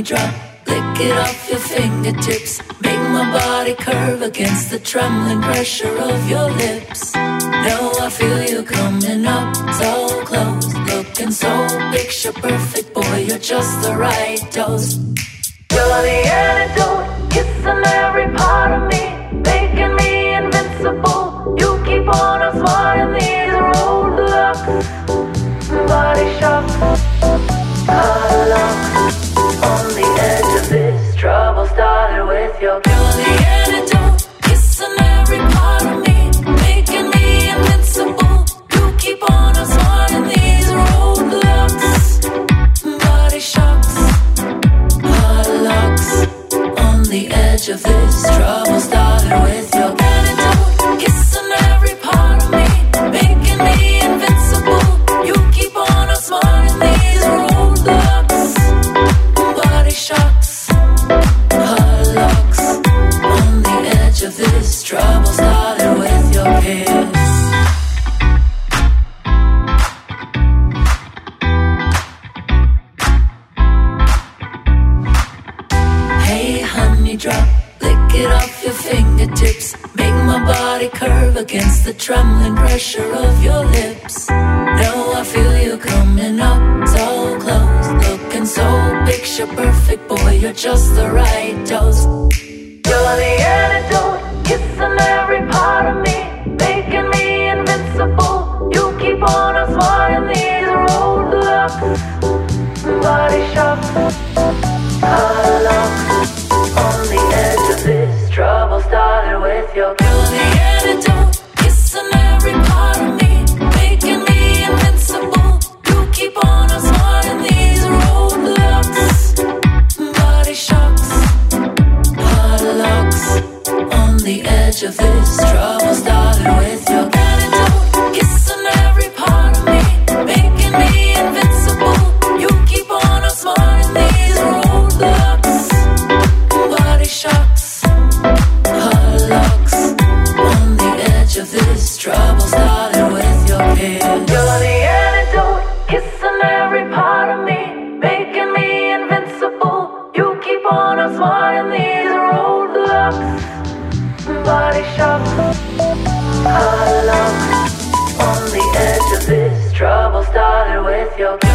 drop, lick it off your fingertips. Make my body curve against the trembling pressure of your lips. Know I feel you coming up so close, looking so picture perfect, boy, you're just the right dose. You're the antidote, kissing every part of me, making me invincible. You keep on outsmarting these roadblocks, body shock, heart lock. On the edge of this trouble started with your. You're the antidote, kissing every part of me, making me invincible. You keep on outsmarting these roadblocks, body shocks, heart locks. On the edge of this trouble started with your antidote, kissing every part of me, making me invincible. You keep on outsmarting these roadblocks, body shocks, heart locks. On the edge of this trouble started with your kiss. Hey honey drop, lick it off your fingertips. Make my body curve against the trembling pressure of your lips. Know I feel you coming up so close, looking so picture perfect, boy, you're just the right dose. You're the antidote, kissing every part of me, making me invincible. You keep on outsmarting these roadblocks, body shock, heart lock. On the edge of this trouble started with your. You're the antidote, kissing every part of me, making me invincible. You keep on outsmarting these roadblocks, body shocks, heart locks. On the edge of this trouble started with your antidote, kissing every part of me, making me invincible. You keep on outsmarting these roadblocks, body shocks, heart locks. On the edge of this trouble started with your kiss. You're the antidote, kissing every part of me, making me invincible. You keep on outsmarting these roadblocks, body shocks, heart locks. On the edge of this trouble started with your.